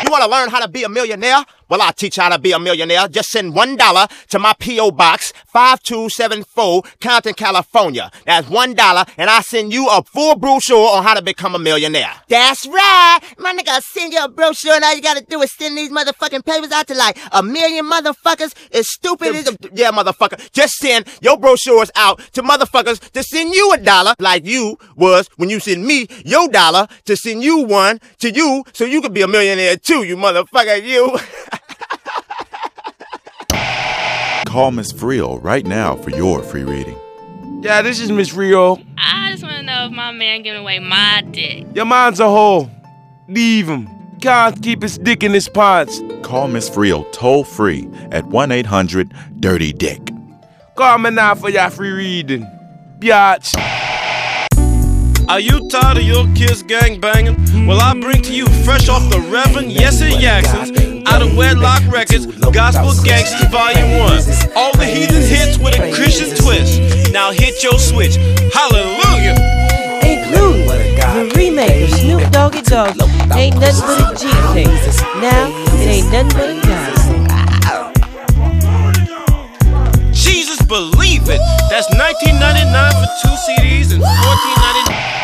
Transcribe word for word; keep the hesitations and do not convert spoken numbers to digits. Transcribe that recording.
You want to learn how to be a millionaire? Well, I'll teach you how to be a millionaire. Just send one dollar to my P O Box, five two seven four, Compton, California. That's one dollar, and I'll send you a full brochure on how to become a millionaire. That's right. My nigga, I'll send you a brochure, and all you gotta do is send these motherfucking papers out to like a million motherfuckers. As stupid as... Yeah, motherfucker. Just send your brochures out to motherfuckers to send you a dollar like you was when you send me your dollar to send you one to you so you could be a millionaire too, you motherfucker, you. Call Miss Frio right now for your free reading. Yeah, this is Miss Frio. I just want to know if my man giving away my dick. Your man's a hoe. Leave him. Can't keep his dick in his pants. Call Miss Frio toll free at one eight hundred dirty dick. Call me now for your free reading. Biatch. Are you tired of your kids gang banging? Well, I bring to you fresh off the Reverend Yessie Jackson's Out of Wedlock Records, Gospel Gangsters Volume one. All the heathen hits with a Christian twist. Now hit your switch. Hallelujah! Including the remake of Snoop Doggy Dogg, Ain't Nothing But a G thing. Now it ain't nothing but a God. Jesus, believe it! That's nineteen ninety-nine for two C Ds and fourteen ninety-nine.